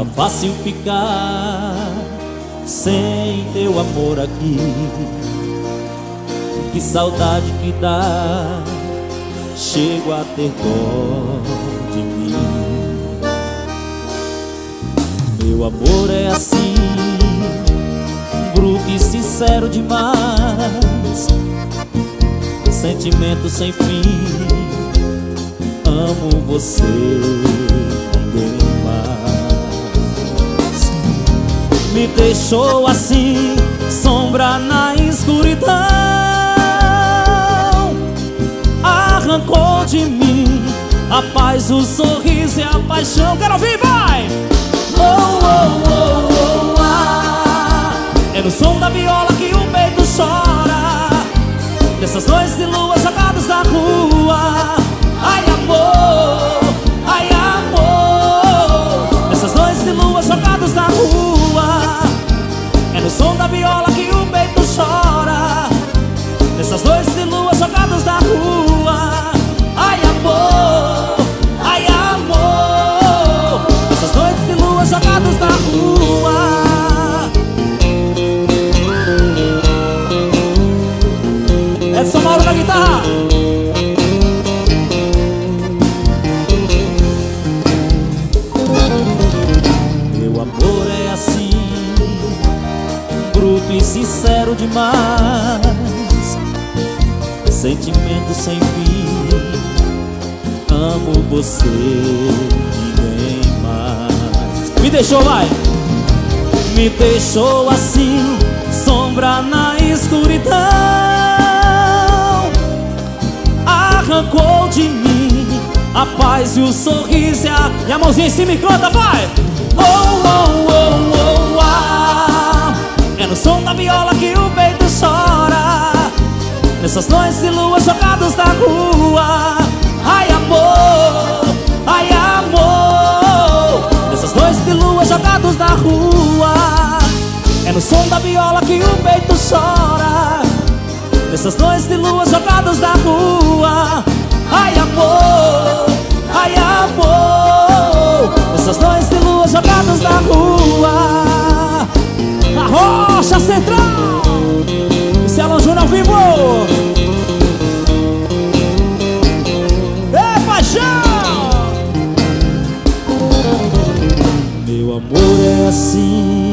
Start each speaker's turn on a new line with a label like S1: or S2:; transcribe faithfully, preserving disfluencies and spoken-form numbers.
S1: Tava fácil ficar sem teu amor aqui. Que saudade que dá, chego a ter dó de mim. Meu amor é assim, bruto e sincero demais, sentimento sem fim. Amo você, ninguém mais. Me deixou assim, sombra na escuridão. Arrancou de mim a paz, o sorriso e a paixão. Quero ouvir, vai! Oh, oh, oh, oh, ah. É no som da viola que o peito chora, nessas noites de lua jogadas na rua. Ai, amor, ai, amor, nessas noites de lua jogadas na rua. É no som da viola que o peito chora, nessas noites de lua jogadas na rua. Ai, amor, ai, amor, nessas noites de lua jogadas na rua. Edson Mauro na guitarra. Meu amor é assim, bruto e sincero demais, sentimento sem fim. Amo você, ninguém mais. Me deixou, vai! Me deixou assim, sombra na escuridão. Arrancou de mim a paz e o sorriso e a, e a mãozinha em cima e canta, vai! Oh, oh, oh, oh, ah. É no som da viola que o peito chora, nessas noites de lua jogados na rua. Ai, amor, ai, amor, nessas noites de lua jogados na rua. É no som da viola que o peito chora, nessas noites de lua jogadas na rua. Ai, amor, ai, amor, nessas noites de lua jogadas na rua. A Rocha Central, Celão Júnior ao vivo. É paixão. Meu amor é assim,